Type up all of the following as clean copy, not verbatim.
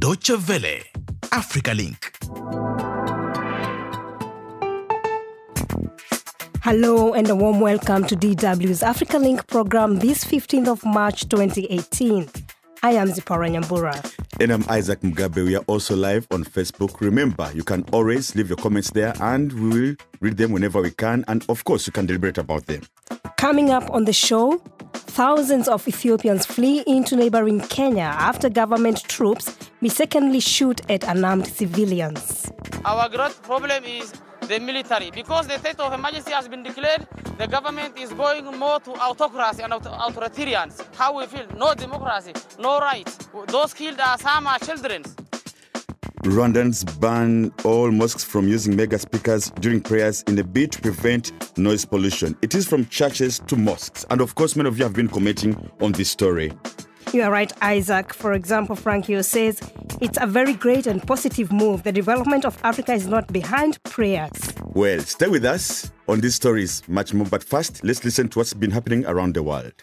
Deutsche Welle, Africa Link. Hello and a warm welcome to DW's Africa Link program this 15th of March 2018. I am Zipporah Nyambura. And I'm Isaac Mugabe. We are also live on Facebook. Remember, you can always leave your comments there and we will read them whenever we can. And of course, you can deliberate about them. Coming up on the show, thousands of Ethiopians flee into neighboring Kenya after government troops mistakenly shoot at unarmed civilians. Our great problem is the military. Because the state of emergency has been declared, the government is going more to autocracy and authoritarians. How we feel? No democracy, no rights. Those killed are some are children. Rwandans ban all mosques from using mega speakers during prayers in a bid to prevent noise pollution. It is from churches to mosques. And of course, many of you have been commenting on this story. You are right, Isaac. For example, Frankio says, it's a very great and positive move. The development of Africa is not behind prayers. Well, stay with us on these stories, much more. But first, let's listen to what's been happening around the world.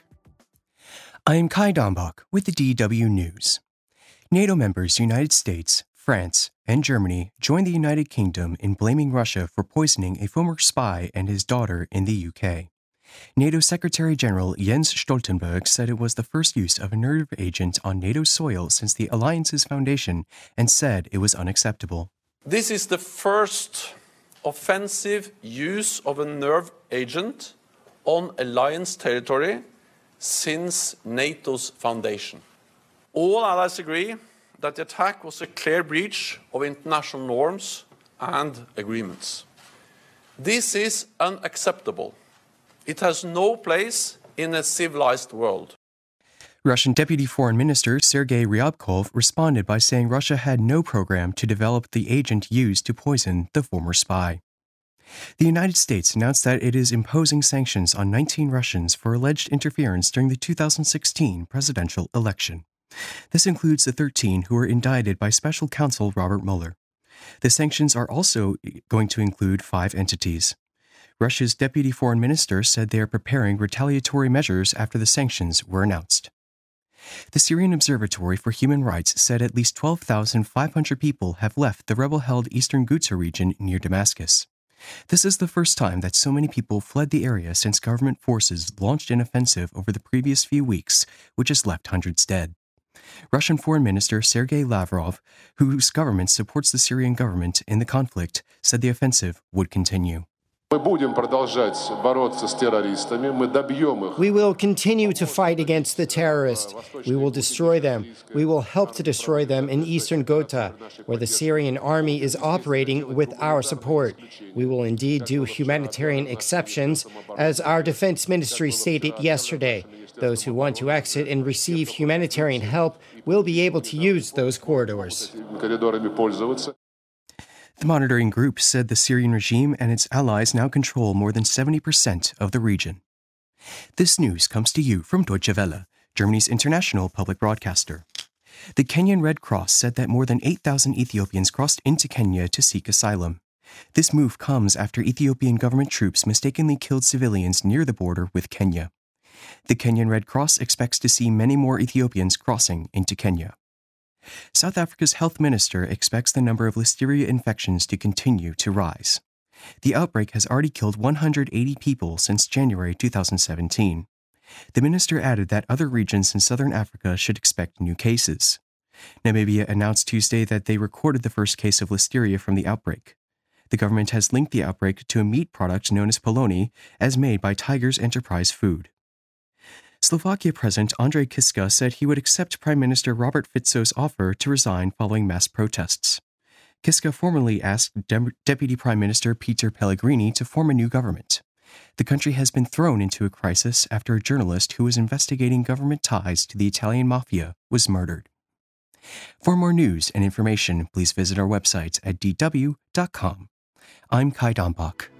I am Kai Dombach with the DW News. NATO members United States, France, and Germany joined the United Kingdom in blaming Russia for poisoning a former spy and his daughter in the UK. NATO Secretary General Jens Stoltenberg said it was the first use of a nerve agent on NATO soil since the alliance's foundation and said it was unacceptable. This is the first offensive use of a nerve agent on alliance territory since NATO's foundation. All allies agree that the attack was a clear breach of international norms and agreements. This is unacceptable. It has no place in a civilized world. Russian Deputy Foreign Minister Sergei Ryabkov responded by saying Russia had no program to develop the agent used to poison the former spy. The United States announced that it is imposing sanctions on 19 Russians for alleged interference during the 2016 presidential election. This includes the 13 who were indicted by special counsel Robert Mueller. The sanctions are also going to include 5 entities. Russia's deputy foreign minister said they are preparing retaliatory measures after the sanctions were announced. The Syrian Observatory for Human Rights said at least 12,500 people have left the rebel-held eastern Ghouta region near Damascus. This is the first time that so many people fled the area since government forces launched an offensive over the previous few weeks, which has left hundreds dead. Russian Foreign Minister Sergei Lavrov, whose government supports the Syrian government in the conflict, said the offensive would continue. We will continue to fight against the terrorists. We will destroy them. We will help to destroy them in eastern Ghouta, where the Syrian army is operating with our support. We will indeed do humanitarian exceptions, as our defense ministry stated yesterday. Those who want to exit and receive humanitarian help will be able to use those corridors. The monitoring group said the Syrian regime and its allies now control more than 70% of the region. This news comes to you from Deutsche Welle, Germany's international public broadcaster. The Kenyan Red Cross said that more than 8,000 Ethiopians crossed into Kenya to seek asylum. This move comes after Ethiopian government troops mistakenly killed civilians near the border with Kenya. The Kenyan Red Cross expects to see many more Ethiopians crossing into Kenya. South Africa's health minister expects the number of listeria infections to continue to rise. The outbreak has already killed 180 people since January 2017. The minister added that other regions in southern Africa should expect new cases. Namibia announced Tuesday that they recorded the first case of listeria from the outbreak. The government has linked the outbreak to a meat product known as polony, as made by Tiger's Enterprise Food. Slovakia President Andrej Kiska said he would accept Prime Minister Robert Fico's offer to resign following mass protests. Kiska formally asked Deputy Prime Minister Peter Pellegrini to form a new government. The country has been thrown into a crisis after a journalist who was investigating government ties to the Italian mafia was murdered. For more news and information, please visit our website at dw.com. I'm Kai Dombach.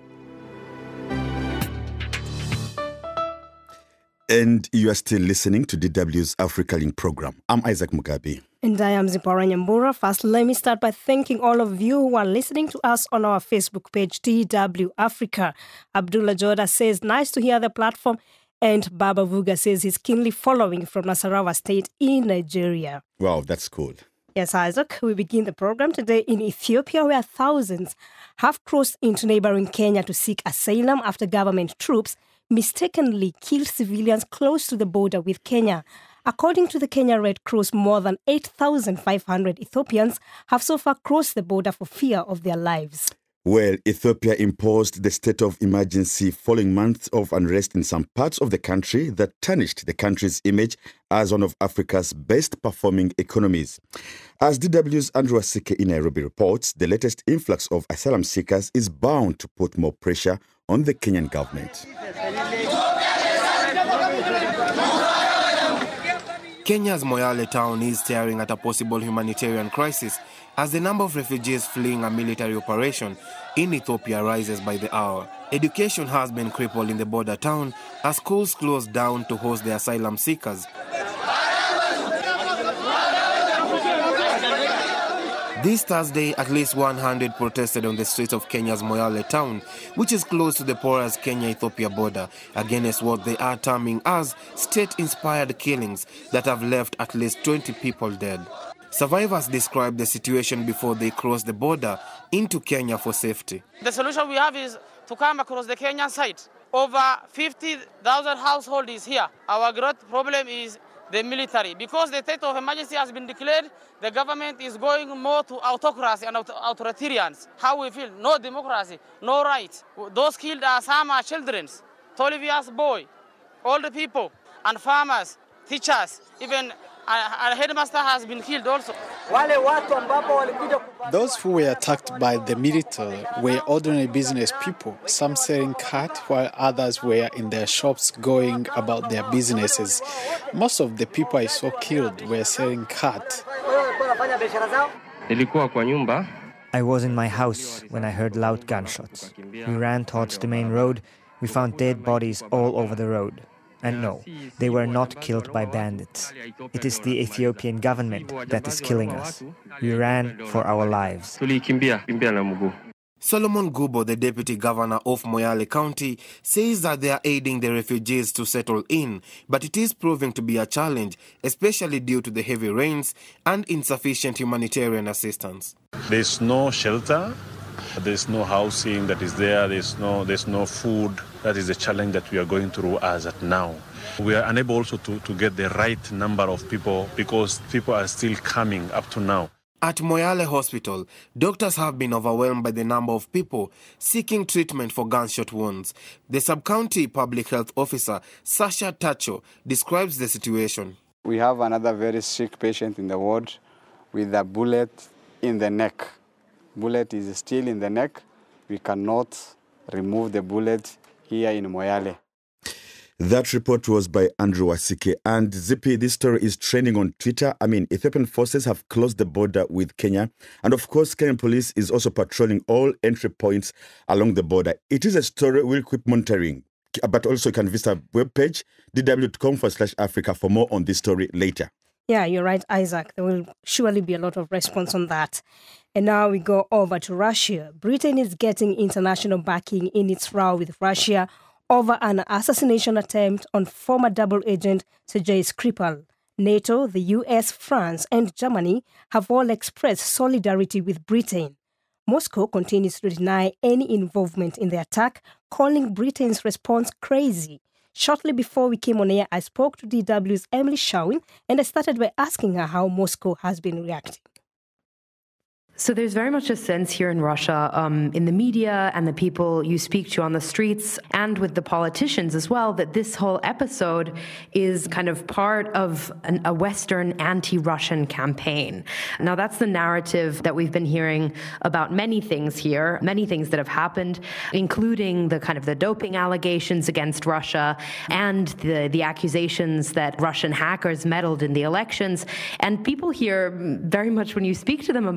And you are still listening to DW's Africa Link program. I'm Isaac Mugabe. And I am Zipporah Nyambura. First, let me start by thanking all of you who are listening to us on our Facebook page, DW Africa. Abdullah Joda says, nice to hear the platform. And Baba Vuga says he's keenly following from Nasarawa State in Nigeria. Wow, that's cool. Yes, Isaac, we begin the program today in Ethiopia, where thousands have crossed into neighboring Kenya to seek asylum after government troops mistakenly killed civilians close to the border with Kenya. According to the Kenya Red Cross, more than 8,500 Ethiopians have so far crossed the border for fear of their lives. Well, Ethiopia imposed the state of emergency following months of unrest in some parts of the country that tarnished the country's image as one of Africa's best-performing economies. As DW's Andrew Asike in Nairobi reports, the latest influx of asylum seekers is bound to put more pressure on the Kenyan government. Kenya's Moyale town is staring at a possible humanitarian crisis as the number of refugees fleeing a military operation in Ethiopia rises by the hour. Education has been crippled in the border town as schools closed down to host the asylum seekers. This Thursday, at least 100 protested on the streets of Kenya's Moyale town, which is close to the porous Kenya-Ethiopia border, against what they are terming as state-inspired killings that have left at least 20 people dead. Survivors describe the situation before they cross the border into Kenya for safety. The solution we have is to come across the Kenyan side. Over 50,000 households is here. Our great problem is the military. Because the state of emergency has been declared, the government is going more to autocracy and authoritarians. How we feel? No democracy, no rights. Those killed are some are children, 12 years boy, older people, and farmers, teachers, even a headmaster has been killed also. Those who were attacked by the military were ordinary business people, some selling cat while others were in their shops going about their businesses. Most of the people I saw killed were selling cat. I was in my house when I heard loud gunshots. We ran towards the main road. We found dead bodies all over the road. And no, they were not killed by bandits. It is the Ethiopian government that is killing us. We ran for our lives. Solomon Gubo, the deputy governor of Moyale County, says that they are aiding the refugees to settle in, but it is proving to be a challenge, especially due to the heavy rains and insufficient humanitarian assistance. There's no shelter. There's no housing that is there. There's no food. That is the challenge that we are going through as at now. We are unable also to get the right number of people because people are still coming up to now. At Moyale Hospital, doctors have been overwhelmed by the number of people seeking treatment for gunshot wounds. The sub-county public health officer, Sasha Tacho, describes the situation. We have another very sick patient in the ward with a bullet in the neck. Bullet is still in the neck. We cannot remove the bullet here in Moyale. That report was by Andrew Asike. And Zippy, this story is trending on Twitter. Ethiopian forces have closed the border with Kenya. And of course, Kenyan police is also patrolling all entry points along the border. It is a story we'll keep monitoring. But also you can visit our webpage, dw.com/Africa, for more on this story later. Yeah, you're right, Isaac. There will surely be a lot of response on that. And now we go over to Russia. Britain is getting international backing in its row with Russia over an assassination attempt on former double agent Sergei Skripal. NATO, the US, France, and Germany have all expressed solidarity with Britain. Moscow continues to deny any involvement in the attack, calling Britain's response crazy. Shortly before we came on air, I spoke to DW's Emily Shawin, and I started by asking her how Moscow has been reacting. So there's very much a sense here in Russia, in the media and the people you speak to on the streets and with the politicians as well, that this whole episode is kind of part of a Western anti-Russian campaign. Now, that's the narrative that we've been hearing about many things here, many things that have happened, including the kind of the doping allegations against Russia and the accusations that Russian hackers meddled in the elections. And people here, very much when you speak to them about all these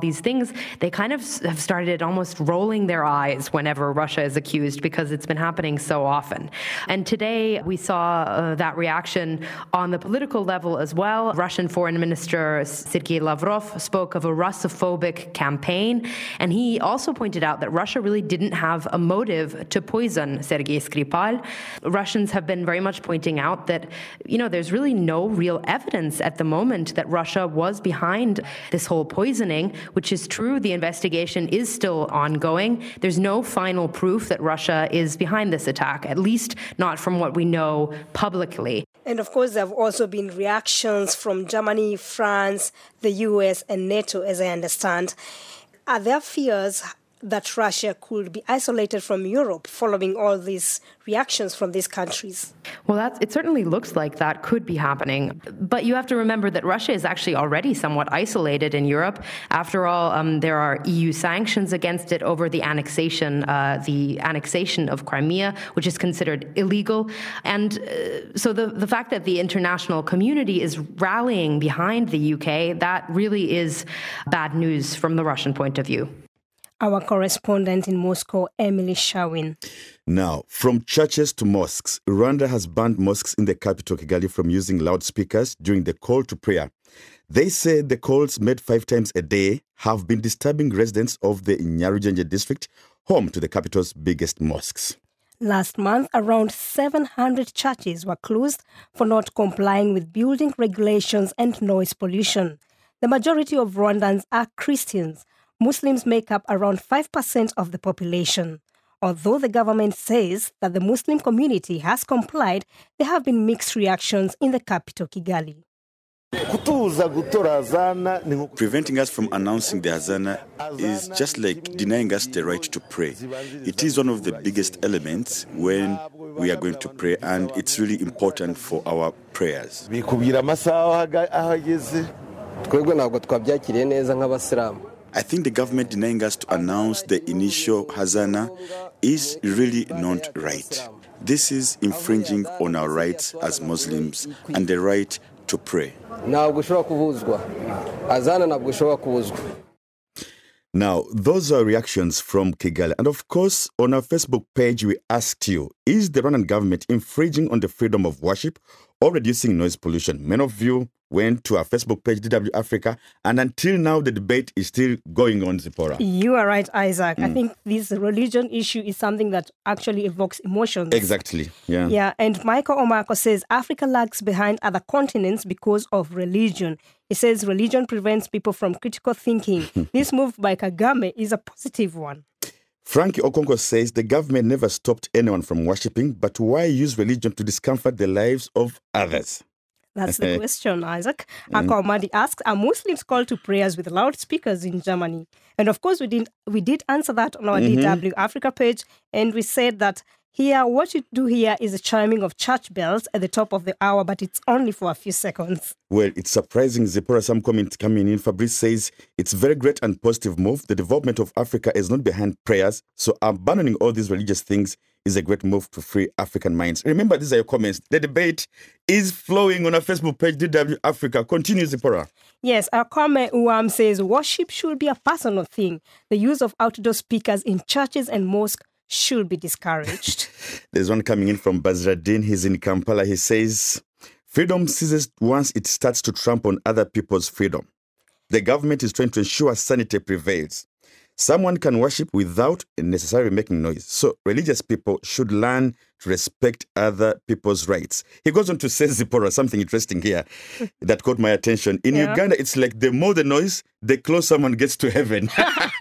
these things, they kind of have started almost rolling their eyes whenever Russia is accused because it's been happening so often. And today we saw that reaction on the political level as well. Russian Foreign Minister Sergei Lavrov spoke of a Russophobic campaign, and he also pointed out that Russia really didn't have a motive to poison Sergei Skripal. Russians have been very much pointing out that, there's really no real evidence at the moment that Russia was behind this whole poisoning, which is true. The investigation is still ongoing. There's no final proof that Russia is behind this attack, at least not from what we know publicly. And of course, there have also been reactions from Germany, France, the US, and NATO, as I understand. Are there fears that Russia could be isolated from Europe following all these reactions from these countries? Well, it certainly looks like that could be happening. But you have to remember that Russia is actually already somewhat isolated in Europe. After all, there are EU sanctions against it over the annexation of Crimea, which is considered illegal. And so the fact that the international community is rallying behind the UK, that really is bad news from the Russian point of view. Our correspondent in Moscow, Emily Shawin. Now, from churches to mosques, Rwanda has banned mosques in the capital, Kigali, from using loudspeakers during the call to prayer. They say the calls made 5 times a day have been disturbing residents of the Nyarugenge district, home to the capital's biggest mosques. Last month, around 700 churches were closed for not complying with building regulations and noise pollution. The majority of Rwandans are Christians. Muslims make up around 5% of the population. Although the government says that the Muslim community has complied, there have been mixed reactions in the capital, Kigali. Preventing us from announcing the Hazana is just like denying us the right to pray. It is one of the biggest elements when we are going to pray, and it's really important for our prayers. I think the government denying us to announce the initial Hazana is really not right. This is infringing on our rights as Muslims and the right to pray. Now, those are reactions from Kigali. And of course, on our Facebook page, we asked you, is the Rwandan government infringing on the freedom of worship or reducing noise pollution? Many of you went to our Facebook page, DW Africa, and until now, the debate is still going on, Zipporah. You are right, Isaac. I think this religion issue is something that actually evokes emotions. Exactly, yeah. Yeah, and Michael Omako says Africa lags behind other continents because of religion. He says religion prevents people from critical thinking. This move by Kagame is a positive one. Frankie Okonko says the government never stopped anyone from worshipping, but why use religion to discomfort the lives of others? That's the question, Isaac. Akwa Omadi asks, are Muslims called to prayers with loudspeakers in Germany? And of course, we did answer that on our DW Africa page, and we said that here, what you do here is the chiming of church bells at the top of the hour, but it's only for a few seconds. Well, it's surprising, Zipporah. Some comments coming in. Fabrice says, it's very great and positive move. The development of Africa is not behind prayers, so abandoning all these religious things is a great move to free African minds. Remember, these are your comments. The debate is flowing on our Facebook page, DW Africa. Continue, Zipporah. Yes, our comment Uam says, worship should be a personal thing. The use of outdoor speakers in churches and mosques should be discouraged. There's one coming in from Bazradin. He's in Kampala. He says, freedom ceases once it starts to trample on other people's freedom. The government is trying to ensure sanity prevails. Someone can worship without necessarily making noise. So religious people should learn to respect other people's rights. He goes on to say, Zipporah, something interesting here that caught my attention. In Uganda, it's like the more the noise, the closer someone gets to heaven.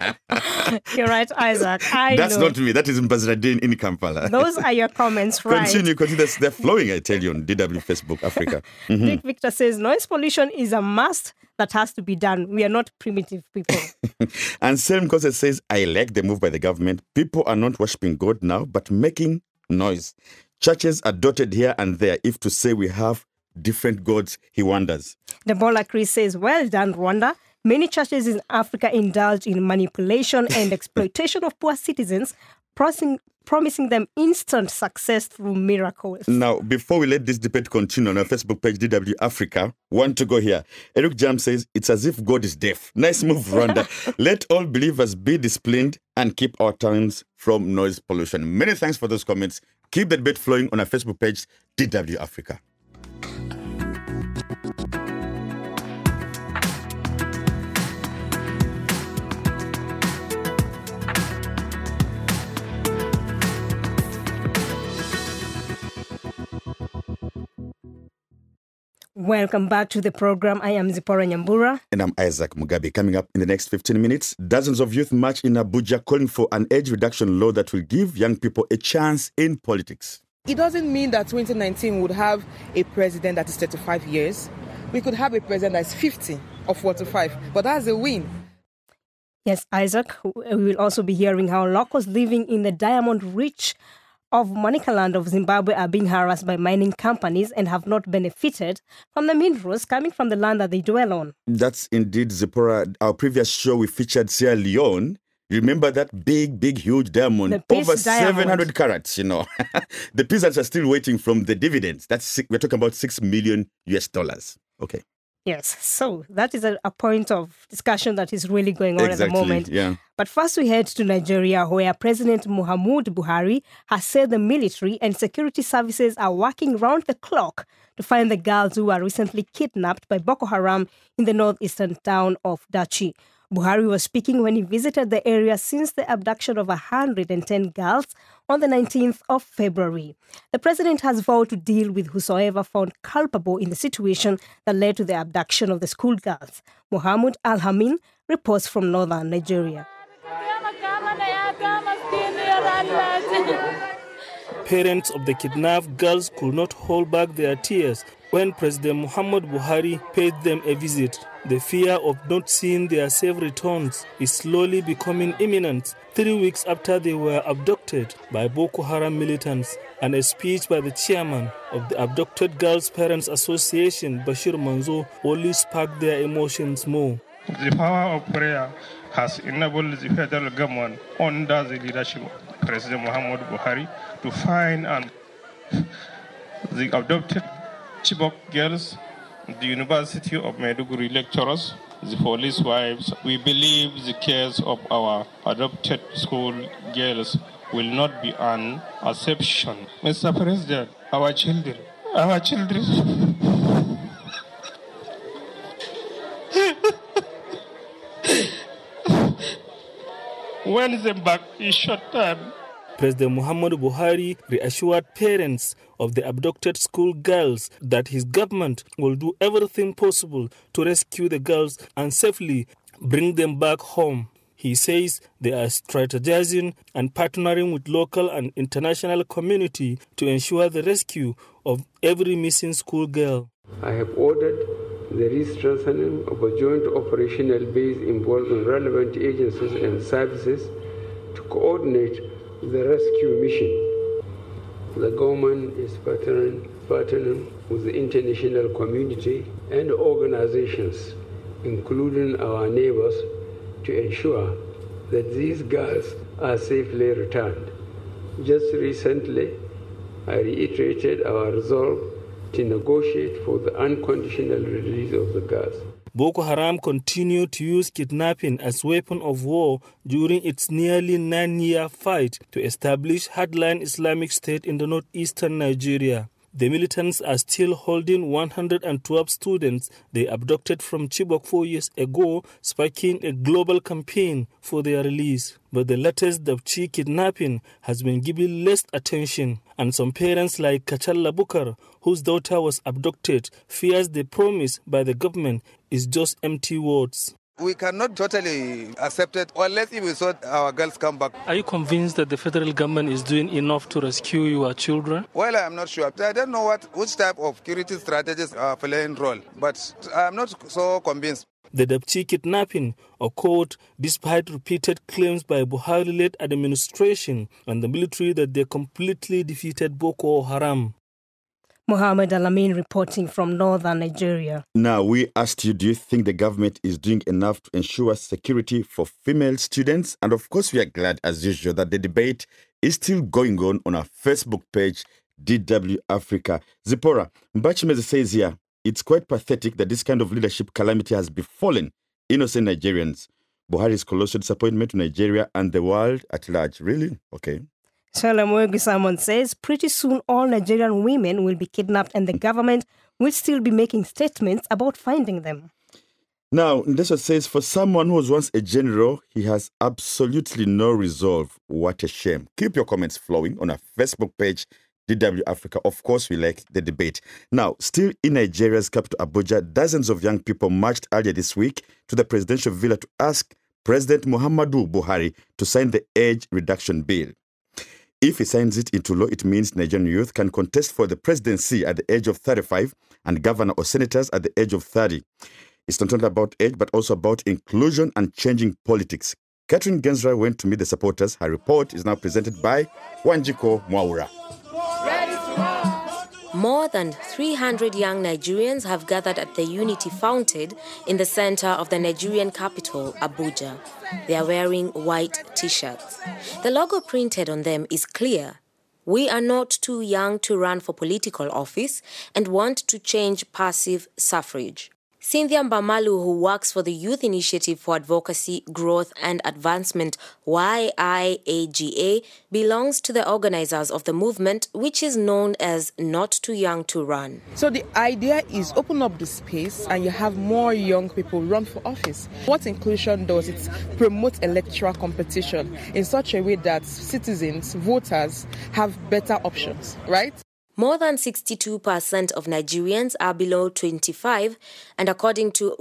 You're right, Isaac. That's not me. That is in Bazradin in Kampala. Those are your comments, right? Continue. They're flowing, I tell you, on DW Facebook Africa. Dick Victor says, noise pollution is a must that has to be done. We are not primitive people. And Selim Kose says, I like the move by the government. People are not worshipping God now, but making noise. Churches are dotted here and there. If to say we have different gods, he wonders. Debola Chris says, well done, Rwanda. Many churches in Africa indulge in manipulation and exploitation of poor citizens, promising them instant success through miracles. Now, before we let this debate continue on our Facebook page, DW Africa, want to go here. Eric Jam says, it's as if God is deaf. Nice move, Rwanda. Let all believers be disciplined and keep our towns from noise pollution. Many thanks for those comments. Keep the debate flowing on our Facebook page, DW Africa. Welcome back to the program. I am Zipporah Nyambura. And I'm Isaac Mugabe. Coming up in the next 15 minutes, dozens of youth march in Abuja calling for an age reduction law that will give young people a chance in politics. It doesn't mean that 2019 would have a president that is 35 years. We could have a president that is 50 or 45, but that's a win. Yes, Isaac. We will also be hearing how locals living in the diamond-rich of Manicaland of Zimbabwe are being harassed by mining companies and have not benefited from the minerals coming from the land that they dwell on. That's indeed, Zipporah. Our previous show, we featured Sierra Leone. Remember that big, huge diamond, over 700 carats, you know. The peasants are still waiting from the dividends. We're talking about $6 million. Okay. Yes, so that is a point of discussion that is really going on at the moment. Yeah. But first we head to Nigeria, where President Muhammadu Buhari has said the military and security services are working round the clock to find the girls who were recently kidnapped by Boko Haram in the northeastern town of Dachi. Buhari was speaking when he visited the area since the abduction of 110 girls on the 19th of February. The president has vowed to deal with whosoever found culpable in the situation that led to the abduction of the schoolgirls. Mohammed Al-Hamin reports from northern Nigeria. Parents of the kidnapped girls could not hold back their tears when President Muhammad Buhari paid them a visit. The fear of not seeing their safe returns is slowly becoming imminent 3 weeks after they were abducted by Boko Haram militants, and a speech by the chairman of the Abducted Girls Parents Association, Bashir Manzo, only sparked their emotions more. The power of prayer has enabled the federal government under the leadership of President Muhammad Buhari to find the abducted Chibok girls, the University of Maiduguri lecturers, the police wives. We believe the case of our adopted school girls will not be an exception. Mr. President, our children, when them back is short time. President Muhammadu Buhari reassured parents of the abducted school girls that his government will do everything possible to rescue the girls and safely bring them back home. He says they are strategizing and partnering with local and international community to ensure the rescue of every missing school girl. I have ordered the re-strengthening of a joint operational base involving relevant agencies and services to coordinate the rescue mission. The government is partnering with the international community and organizations, including our neighbors, to ensure that these girls are safely returned. Just recently, I reiterated our resolve to negotiate for the unconditional release of the girls. Boko Haram continued to use kidnapping as weapon of war during its nearly 9-year fight to establish hardline Islamic State in the northeastern Nigeria. The militants are still holding 112 students they abducted from Chibok 4 years ago, sparking a global campaign for their release. But the latest Dapchi kidnapping has been given less attention, and some parents like Kachalla Bukar, whose daughter was abducted, fears the promise by the government is just empty words. We cannot totally accept it unless we saw our girls come back. Are you convinced that the federal government is doing enough to rescue your children? Well, I'm not sure. I don't know which type of security strategies are playing role, but I'm not so convinced. The Dapchi kidnapping occurred despite repeated claims by Buhari-led administration and the military that they completely defeated Boko Haram. Mohammed Al-Amin reporting from northern Nigeria. Now, we asked you, do you think the government is doing enough to ensure security for female students? And of course, we are glad, as usual, that the debate is still going on our Facebook page, DW Africa. Zipporah, Mbachimeze says here, it's quite pathetic that this kind of leadership calamity has befallen innocent Nigerians. Buhari's colossal disappointment to Nigeria and the world at large. Really? Okay. Shalamwegu Simon says, pretty soon all Nigerian women will be kidnapped and the government will still be making statements about finding them. Now, Ndeso says, for someone who was once a general, he has absolutely no resolve. What a shame. Keep your comments flowing on our Facebook page, DW Africa. Of course, we like the debate. Now, still in Nigeria's capital, Abuja, dozens of young people marched earlier this week to the presidential villa to ask President Muhammadu Buhari to sign the age reduction bill. If he signs it into law, it means Nigerian youth can contest for the presidency at the age of 35 and governor or senators at the age of 30. It's not only about age, but also about inclusion and changing politics. Catherine Gensler went to meet the supporters. Her report is now presented by Wanjiko Mwaura. More than 300 young Nigerians have gathered at the Unity Fountain in the center of the Nigerian capital, Abuja. They are wearing white T-shirts. The logo printed on them is clear. We are not too young to run for political office and want to change passive suffrage. Cynthia Mbamalu, who works for the Youth Initiative for Advocacy, Growth and Advancement, YIAGA, belongs to the organizers of the movement, which is known as Not Too Young to Run. So the idea is open up the space and you have more young people run for office. What inclusion does, it promotes electoral competition in such a way that citizens, voters, have better options, right? More than 62% of Nigerians are below 25, and according to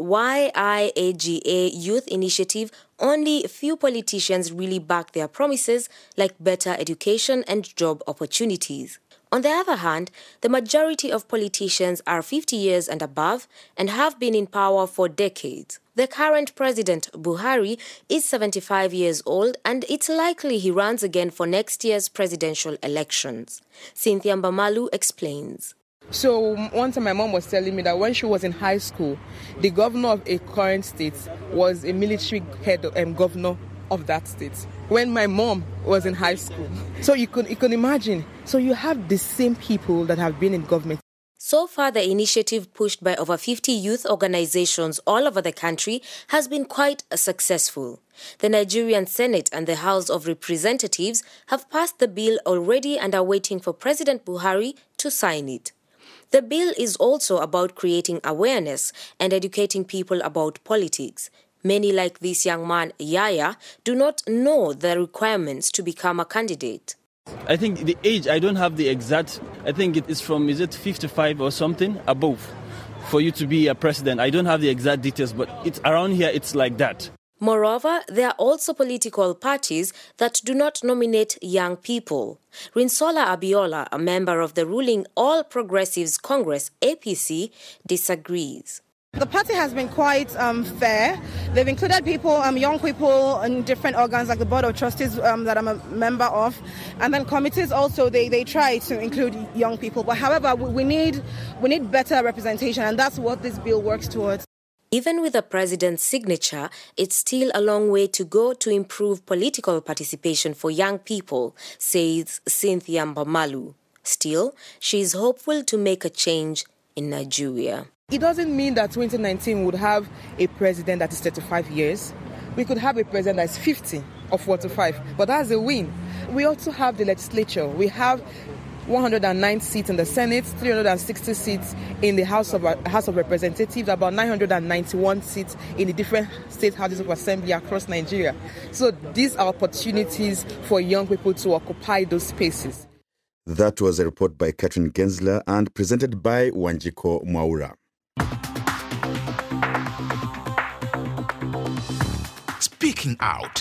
YIAGA Youth Initiative, only few politicians really back their promises, like better education and job opportunities. On the other hand, the majority of politicians are 50 years and above and have been in power for decades. The current president, Buhari, is 75 years old and it's likely he runs again for next year's presidential elections. Cynthia Mbamalu explains. So one time my mom was telling me that when she was in high school, the governor of a current state was a military head governor of that state when my mom was in high school. So you can imagine. So you have the same people that have been in government. So far, the initiative pushed by over 50 youth organizations all over the country has been quite successful. The Nigerian Senate and the House of Representatives have passed the bill already and are waiting for President Buhari to sign it. The bill is also about creating awareness and educating people about politics. Many, like this young man, Yaya, do not know the requirements to become a candidate. I think the age, I don't have the exact, I think it is from, 55 or something above for you to be a president. I don't have the exact details, but it's around here, it's like that. Moreover, there are also political parties that do not nominate young people. Rinsola Abiola, a member of the ruling All Progressives Congress, APC, disagrees. The party has been quite fair. They've included people, young people in different organs like the Board of Trustees that I'm a member of. And then committees also, they try to include young people. But however, we need better representation, and that's what this bill works towards. Even with the president's signature, it's still a long way to go to improve political participation for young people, says Cynthia Mbamalu. Still, she is hopeful to make a change in Nigeria. It doesn't mean that 2019 would have a president that is 35 years. We could have a president that is 50 or 45, but that's a win. We also have the legislature. We have 109 seats in the Senate, 360 seats in the House of Representatives, about 991 seats in the different state houses of assembly across Nigeria. So these are opportunities for young people to occupy those spaces. That was a report by Catherine Gensler and presented by Wanjiko Mwaura. Speaking out.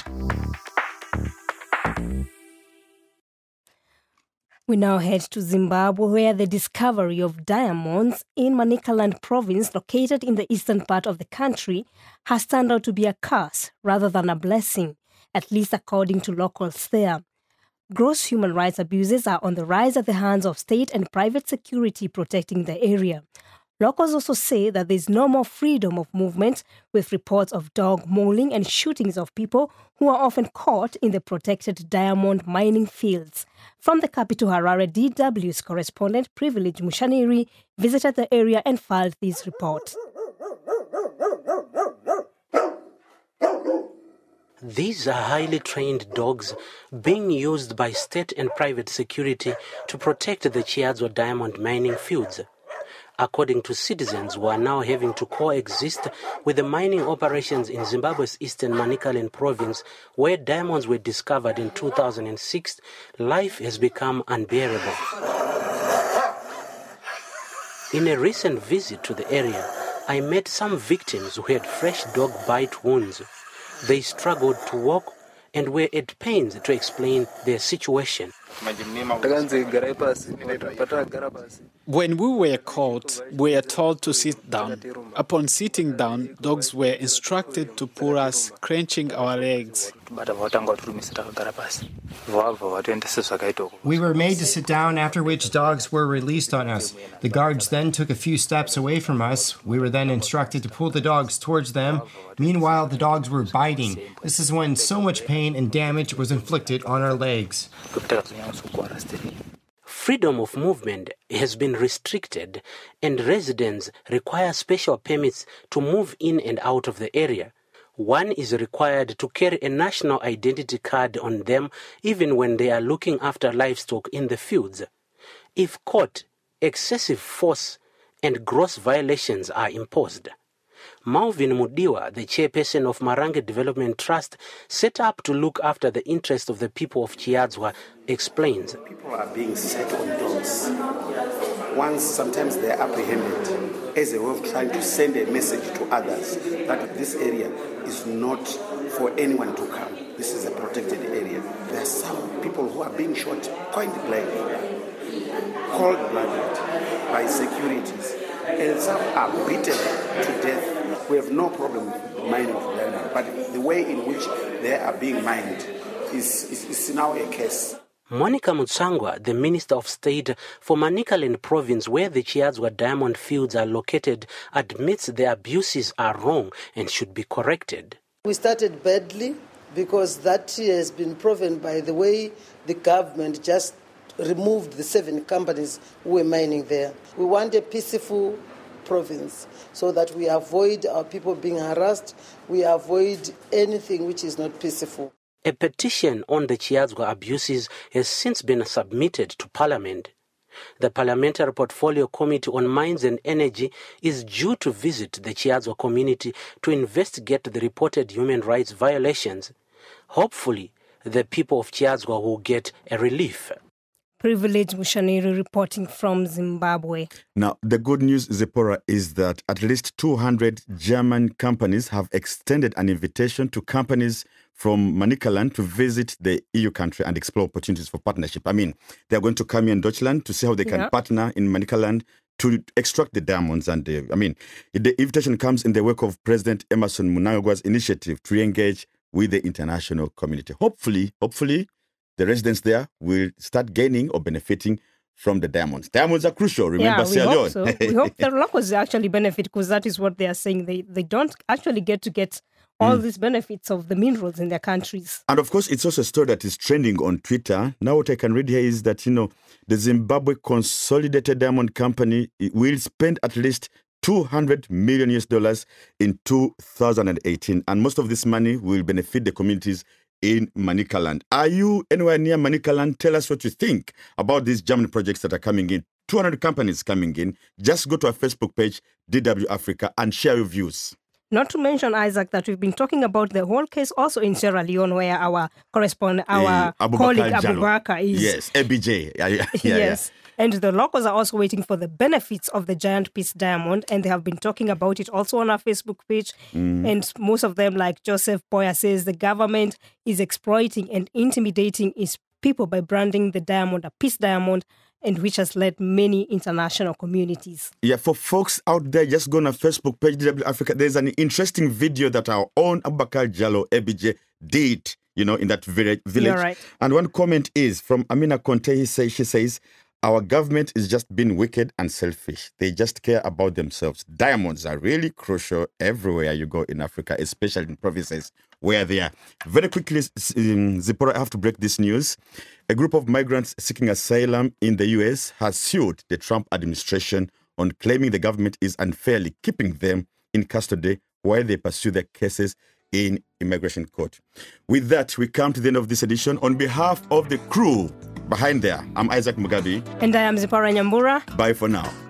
We now head to Zimbabwe, where the discovery of diamonds in Manicaland province, located in the eastern part of the country, has turned out to be a curse rather than a blessing, at least according to locals there. Gross human rights abuses are on the rise at the hands of state and private security protecting the area. Locals also say that there's no more freedom of movement, with reports of dog mauling and shootings of people who are often caught in the protected diamond mining fields. From the capital Harare, DW's correspondent Privilege Mushaniri visited the area and filed this report. These are highly trained dogs being used by state and private security to protect the Chiadzwa diamond mining fields. According to citizens who are now having to coexist with the mining operations in Zimbabwe's eastern Manicaland province, where diamonds were discovered in 2006, life has become unbearable. In a recent visit to the area, I met some victims who had fresh dog bite wounds. They struggled to walk and were at pains to explain their situation. When we were caught, we were told to sit down. Upon sitting down, dogs were instructed to pull us, crunching our legs. We were made to sit down, after which dogs were released on us. The guards then took a few steps away from us. We were then instructed to pull the dogs towards them. Meanwhile, the dogs were biting. This is when so much pain and damage was inflicted on our legs. Freedom of movement has been restricted, and residents require special permits to move in and out of the area. One is required to carry a national identity card on them even when they are looking after livestock in the fields. If caught, excessive force and gross violations are imposed. Malvin Mudiwa, the chairperson of Marange Development Trust, set up to look after the interests of the people of Chiadzwa, explains. People are being set on dogs. Once, sometimes they're apprehended as a way of trying to send a message to others that this area is not for anyone to come. This is a protected area. There are some people who are being shot point blank, cold-blooded by securities, and some are beaten to death. We have no problem with mining of diamond, but the way in which they are being mined is now a case. Monica Mutsangwa, the Minister of State for Manicaland Province, where the Chiadzwa diamond fields are located, admits the abuses are wrong and should be corrected. We started badly because that has been proven by the way the government just removed the 7 companies who were mining there. We want a peaceful province so that we avoid our people being harassed, we avoid anything which is not peaceful. A petition on the Chiadzwa abuses has since been submitted to Parliament. The Parliamentary Portfolio Committee on Mines and Energy is due to visit the Chiadzwa community to investigate the reported human rights violations. Hopefully, the people of Chiadzwa will get a relief. Privilege Mushaniri reporting from Zimbabwe. Now, the good news, Zipporah, is that at least 200 German companies have extended an invitation to companies from Manicaland to visit the EU country and explore opportunities for partnership. I mean, they're going to come here in Deutschland to see how they can partner in Manicaland to extract the diamonds. And the invitation comes in the wake of President Emerson Mnangagwa's initiative to re-engage with the international community. Hopefully, the residents there will start gaining or benefiting from the diamonds. Diamonds are crucial, remember, Sierra Leone. So. We hope the locals actually benefit, because that is what they are saying. They don't actually get all these benefits of the minerals in their countries. And of course, it's also a story that is trending on Twitter. Now what I can read here is that, the Zimbabwe Consolidated Diamond Company will spend at least $200 million in 2018. And most of this money will benefit the communities in Manicaland. Are you anywhere near Manicaland? Tell us what you think about these German projects that are coming in. 200 companies coming in. Just go to our Facebook page, DW Africa, and share your views. Not to mention, Isaac, that we've been talking about the whole case also in Sierra Leone, where our correspondent, our colleague Abubakar is. Yes, ABJ. Yes. And the locals are also waiting for the benefits of the giant piece diamond, and they have been talking about it also on our Facebook page. And most of them, like Joseph Boya says, the government is exploiting and intimidating its people by branding the diamond a peace diamond, and which has led many international communities. Yeah, for folks out there, just go on our Facebook page, DW Africa. There's an interesting video that our own Abubakar Jallo, ABJ, did, in that village. You're right. And one comment is from Amina Conte. She says, Our government is just being wicked and selfish. They just care about themselves. Diamonds are really crucial everywhere you go in Africa, especially in provinces where they are. Very quickly, Zipporah, I have to break this news. A group of migrants seeking asylum in the U.S. has sued the Trump administration on claiming the government is unfairly keeping them in custody while they pursue their cases in immigration court. With that, we come to the end of this edition. On behalf of the crew behind there, I'm Isaac Mugabi. And I am Zipporah Nyambura. Bye for now.